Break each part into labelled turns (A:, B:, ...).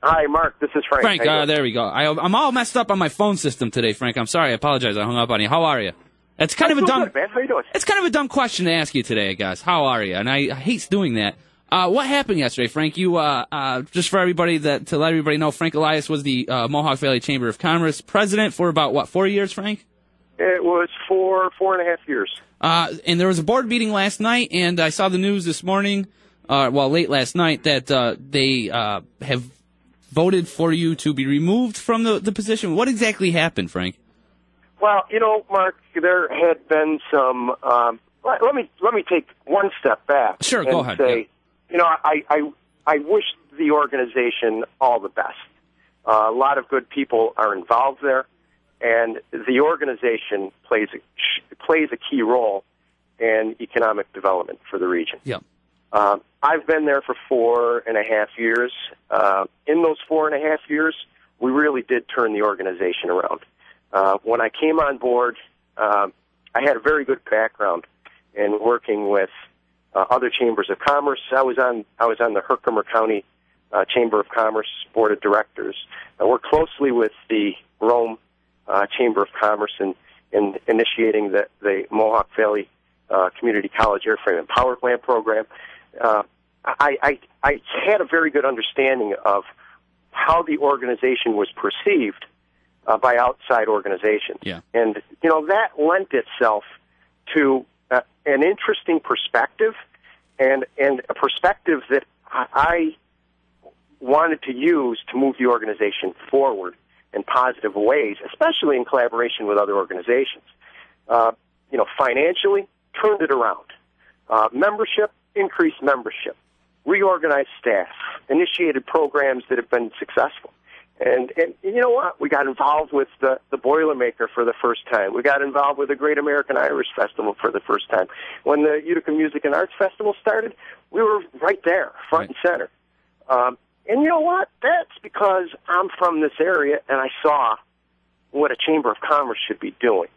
A: Hi, Mark. This is Frank.
B: Frank, there we go. I'm all messed up on my phone system today, Frank. I'm sorry. I apologize. I hung up on you. How are you? It's kind of a dumb.
A: Good, man. How you doing?
B: It's kind of a dumb question to ask you today, I guess. How are you? And I hate doing that. What happened yesterday, Frank? You just for everybody to let everybody know, Frank Elias was the Mohawk Valley Chamber of Commerce president for about 4 years, Frank?
A: It was 4.5 years.
B: And there was a board meeting last night, and I saw the news this morning, late last night, that they have voted for you to be removed from the position. What exactly happened, Frank?
A: Well, Mark, there had been some. Let me take one step back.
B: Sure, go ahead.
A: Say, I wish the organization all the best. A lot of good people are involved there, and the organization plays a key role in economic development for the region.
B: Yeah.
A: I've been there for 4.5 years. In those 4.5 years, we really did turn the organization around. When I came on board, I had a very good background in working with other chambers of commerce. I was on the Herkimer County Chamber of Commerce Board of Directors. I worked closely with the Rome Chamber of Commerce in initiating the Mohawk Valley Community College Airframe and Power Plant program. I had a very good understanding of how the organization was perceived by outside organizations.
B: Yeah.
A: And, that lent itself to an interesting perspective and a perspective that I wanted to use to move the organization forward in positive ways, especially in collaboration with other organizations. Financially, turned it around. Membership, increased membership. Reorganized staff. Initiated programs that have been successful. And you know what? We got involved with the Boilermaker for the first time. We got involved with the Great American Irish Festival for the first time. When the Utica Music and Arts Festival started, we were right there, front and center. And you know what? That's because I'm from this area and I saw what a Chamber of Commerce should be doing.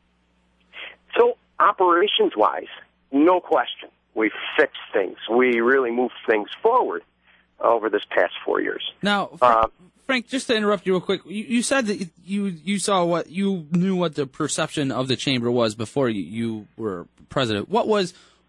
A: So operations-wise, no question, we fixed things. We really moved things forward over this past 4 years.
B: Now, Frank, just to interrupt you real quick, you said that you saw you knew what the perception of the chamber was before you were president. What was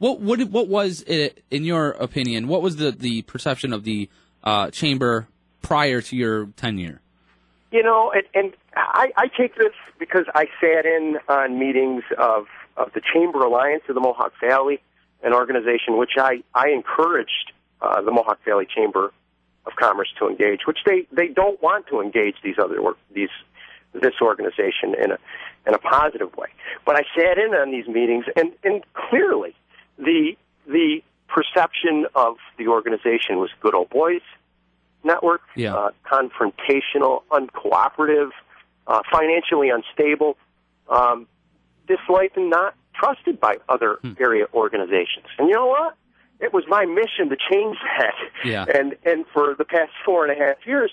B: it, in your opinion? What was the perception of the chamber prior to your tenure?
A: And I take this because I sat in on meetings of the Chamber Alliance of the Mohawk Valley, an organization which I encouraged the Mohawk Valley Chamber of Commerce to engage, which they don't want to engage this organization in a positive way. But I sat in on these meetings, and clearly the perception of the organization was good old boys network, confrontational, uncooperative, financially unstable, disliked and not trusted by other area organizations. And you know what? It was my mission to change that.
B: Yeah.
A: And for the past 4.5 years,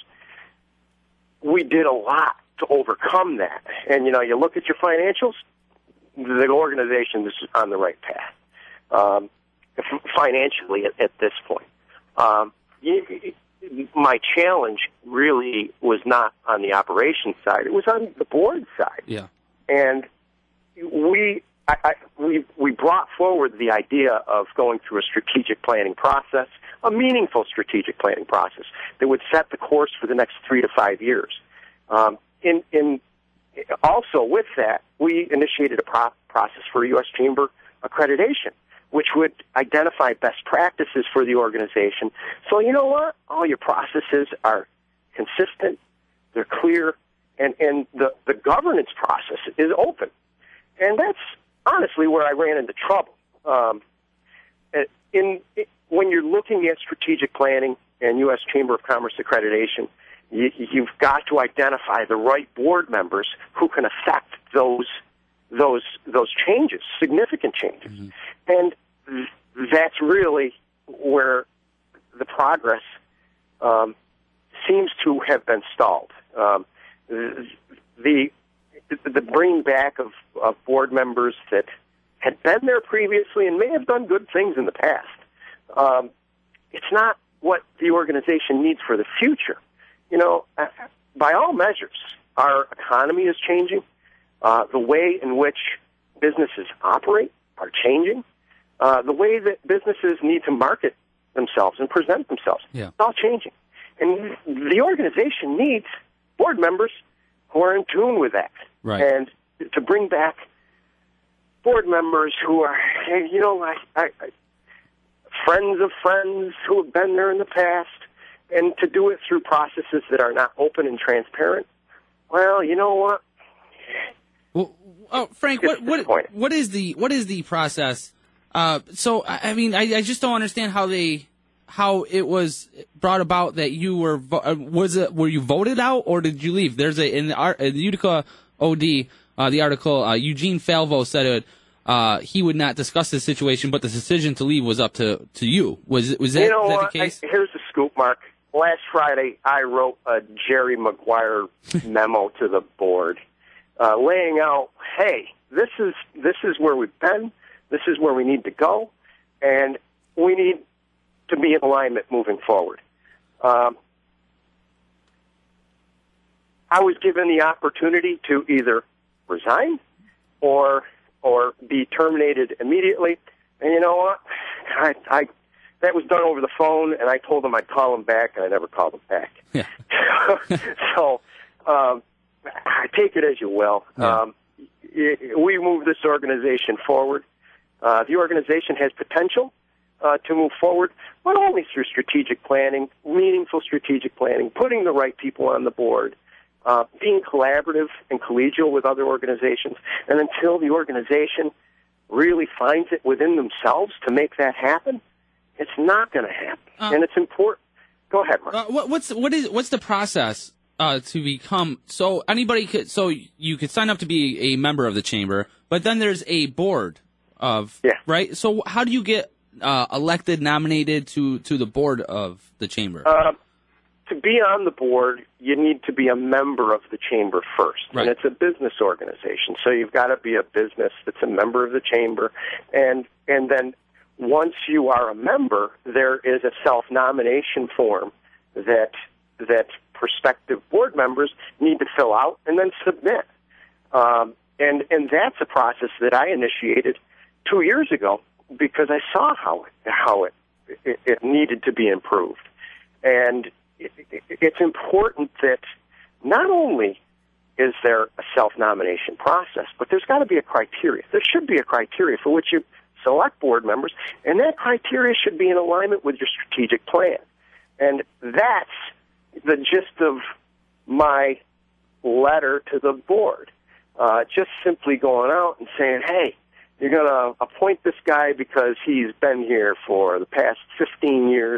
A: we did a lot to overcome that. And, you look at your financials, the organization is on the right path, financially at this point. My challenge really was not on the operations side. It was on the board side.
B: Yeah.
A: And we brought forward the idea of going through a strategic planning process, a meaningful strategic planning process that would set the course for the next 3 to 5 years. Also with that, we initiated a process for U.S. Chamber accreditation, which would identify best practices for the organization. So you know what? All your processes are consistent, they're clear, and the governance process is open. And that's honestly where I ran into trouble. When you're looking at strategic planning and U.S. Chamber of Commerce accreditation, you've got to identify the right board members who can affect those changes, significant changes. Mm-hmm. And that's really where the progress seems to have been stalled. The bringing back of board members that had been there previously and may have done good things in the past, it's not what the organization needs for the future. by all measures, our economy is changing. The way in which businesses operate are changing. The way that businesses need to market themselves and present themselves, it's all changing. And the organization needs board members who are in tune with that.
B: Right.
A: And to bring back board members who are, friends of friends who have been there in the past, and to do it through processes that are not open and transparent. Well, you know what?
B: Well, Frank, what is the process? So I just don't understand how it was brought about that you were were you voted out, or did you leave? There's in the Utica OD the article, Eugene Falvo said he would not discuss the situation, but the decision to leave was up to you. Was that the case?
A: Here's the scoop, Mark. Last Friday, I wrote a Jerry Maguire memo to the board, laying out, hey, this is where we've been, this is where we need to go, and we need to be in alignment moving forward. I was given the opportunity to either resign or be terminated immediately, and you know what? I that was done over the phone, and I told him I'd call him back, and I never called him back.
B: Yeah.
A: So I take it as you will.
B: Yeah.
A: We move this organization forward. The organization has potential to move forward, not only through strategic planning, meaningful strategic planning, putting the right people on the board, being collaborative and collegial with other organizations, and until the organization really finds it within themselves to make that happen, it's not going to happen. And it's important. Go ahead, Mark.
B: What's the process to become? So anybody could. So you could sign up to be a member of the chamber, but then there's a board of right. So how do you get elected, nominated to the board of the chamber?
A: To be on the board, you need to be a member of the chamber first,
B: right.
A: And it's a business organization, so you've got to be a business that's a member of the chamber, and then once you are a member, there is a self-nomination form that prospective board members need to fill out and then submit, and that's a process that I initiated 2 years ago because I saw how it needed to be improved, and it's important that not only is there a self-nomination process, but there's got to be a criteria. There should be a criteria for which you select board members, and that criteria should be in alignment with your strategic plan. And that's the gist of my letter to the board. Just simply going out and saying, hey, you're going to appoint this guy because he's been here for the past 15 years.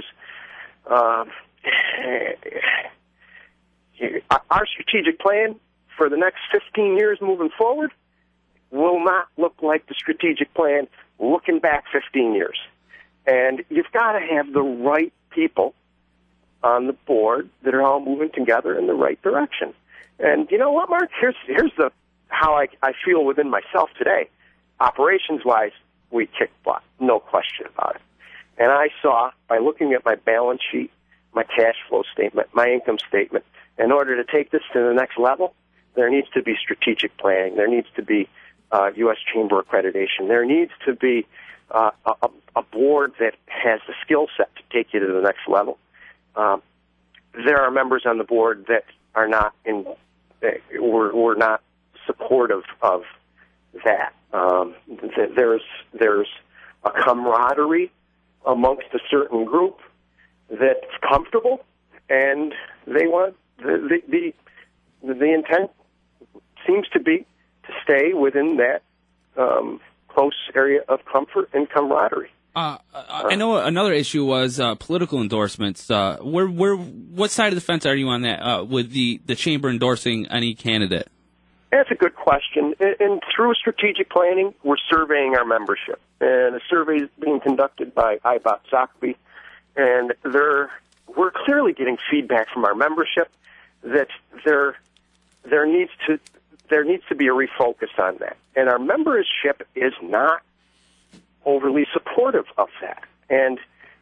A: Our strategic plan for the next 15 years moving forward will not look like the strategic plan looking back 15 years. And you've got to have the right people on the board that are all moving together in the right direction. And you know what, Mark? Here's how I feel within myself today. Operations-wise, we kicked butt, no question about it. And I saw, by looking at my balance sheet, my cash flow statement, my income statement, in order to take this to the next level, there needs to be strategic planning. There needs to be U.S. Chamber accreditation. There needs to be a board that has the skill set to take you to the next level. There are members on the board that are not were not supportive of that. There's a camaraderie amongst a certain group that's comfortable, and they want the intent seems to be to stay within that close area of comfort and camaraderie.
B: I know another issue was political endorsements. What side of the fence are you on that with the chamber endorsing any candidate?
A: That's a good question. And through strategic planning, we're surveying our membership. And a survey is being conducted by IBOT Zachby. And we're clearly getting feedback from our membership that there needs to be a refocus on that. And our membership is not overly supportive of that. And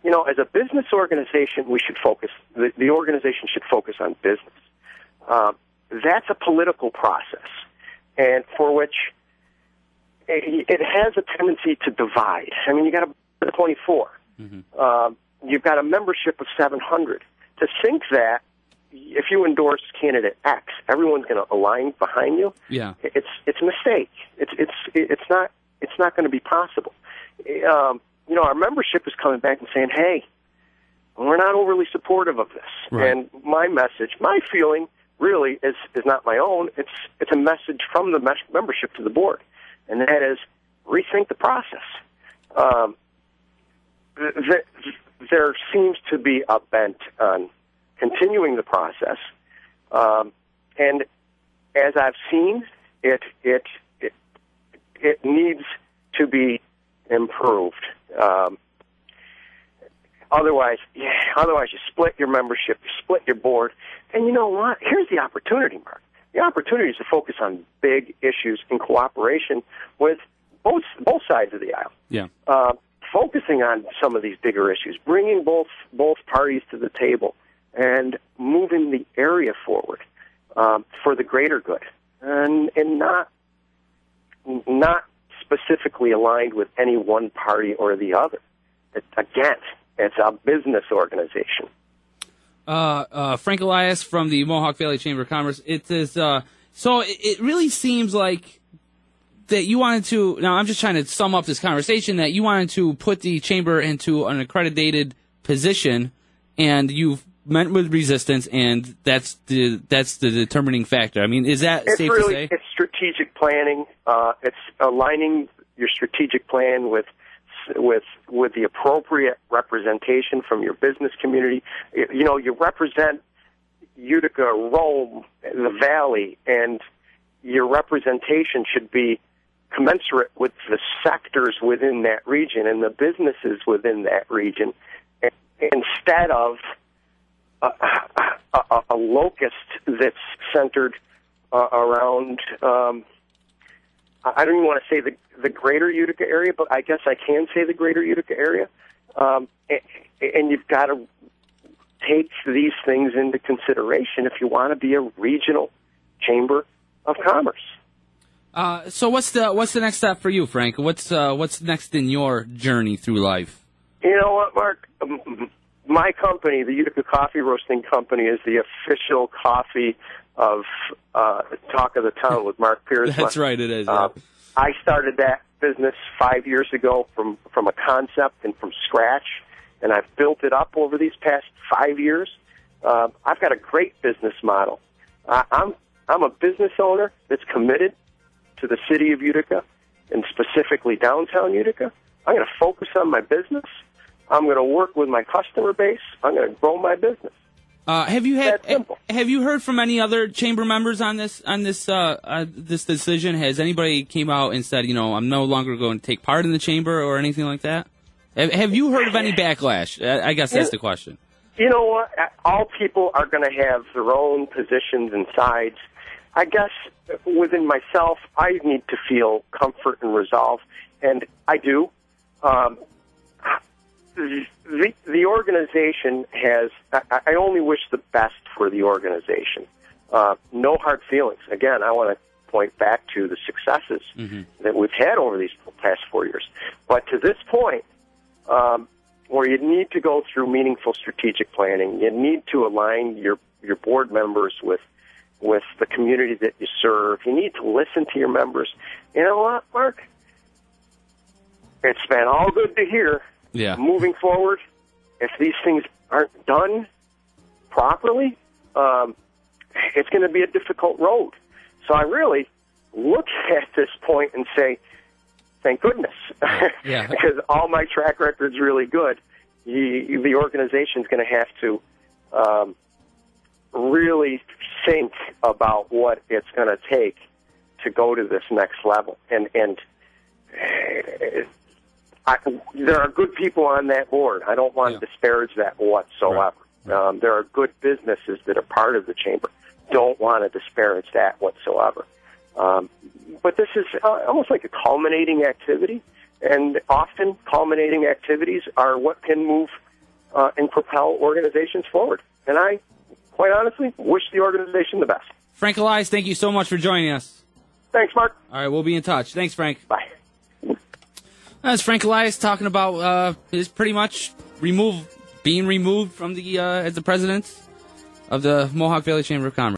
A: as a business organization, we should focus. The organization should focus on business. That's a political process, and for which it has a tendency to divide. I mean, you got a 24. You've got a membership of 700. To think that if you endorse candidate X, everyone's going to align behind you.
B: Yeah,
A: it's a mistake. It's not going to be possible. Our membership is coming back and saying, "Hey, we're not overly supportive of this."
B: Right.
A: And my message, my feeling, really is not my own. It's a message from the membership to the board, and that is rethink the process. There seems to be a bent on continuing the process, and as I've seen, it needs to be improved. Otherwise, you split your membership, you split your board, and you know what? Here's the opportunity, Mark. The opportunity is to focus on big issues in cooperation with both sides of the aisle.
B: Yeah.
A: Focusing on some of these bigger issues, bringing both parties to the table, and moving the area forward for the greater good, and not specifically aligned with any one party or the other. Again, it's a business organization.
B: Frank Elias from the Mohawk Valley Chamber of Commerce. It is so. It really seems like that you wanted to. Now, I'm just trying to sum up this conversation. That you wanted to put the chamber into an accredited position, and you've met with resistance, and that's the determining factor. I mean, is that safe to say?
A: It's strategic planning. It's aligning your strategic plan with the appropriate representation from your business community. You represent Utica, Rome, the Valley, and your representation should be commensurate with the sectors within that region and the businesses within that region, instead of a locust that's centered around, I don't even want to say the greater Utica area, but I guess I can say the greater Utica area. And you've got to take these things into consideration if you want to be a regional chamber of commerce.
B: So what's the next step for you, Frank? What's next in your journey through life?
A: You know what, Mark? My company, the Utica Coffee Roasting Company, is the official coffee of Talk of the Town with Mark Pierce.
B: That's right, it is.
A: I started that business 5 years ago from a concept and from scratch, and I've built it up over these past 5 years. I've got a great business model. I'm a business owner that's committed to the city of Utica, and specifically downtown Utica. I'm going to focus on my business. I'm going to work with my customer base. I'm going to grow my business.
B: Have you heard from any other chamber members on this decision? Has anybody came out and said, I'm no longer going to take part in the chamber or anything like that? Have you heard of any backlash? I guess that's the question.
A: You know what? All people are going to have their own positions and sides. I guess within myself, I need to feel comfort and resolve, and I do. The organization has, I only wish the best for the organization. No hard feelings. Again, I want to point back to the successes that we've had over these past 4 years. But to this point, where you need to go through meaningful strategic planning, you need to align your board members with the community that you serve. You need to listen to your members. You know what, Mark? It's been all good to hear.
B: Yeah.
A: Moving forward, if these things aren't done properly, it's going to be a difficult road. So I really look at this point and say, thank goodness.
B: Yeah.
A: Because all my track record's really good. The organization's going to have to really think about what it's going to take to go to this next level. And there are good people on that board. I don't want to disparage that whatsoever. Right. There are good businesses that are part of the chamber. Don't want to disparage that whatsoever. But this is almost like a culminating activity, and often culminating activities are what can move and propel organizations forward. And I, quite honestly, wish the organization the best.
B: Frank Elias, thank you so much for joining us.
A: Thanks, Mark.
B: All right, we'll be in touch. Thanks, Frank.
A: Bye.
B: That's Frank Elias talking about his pretty much being removed from the as the president of the Mohawk Valley Chamber of Commerce.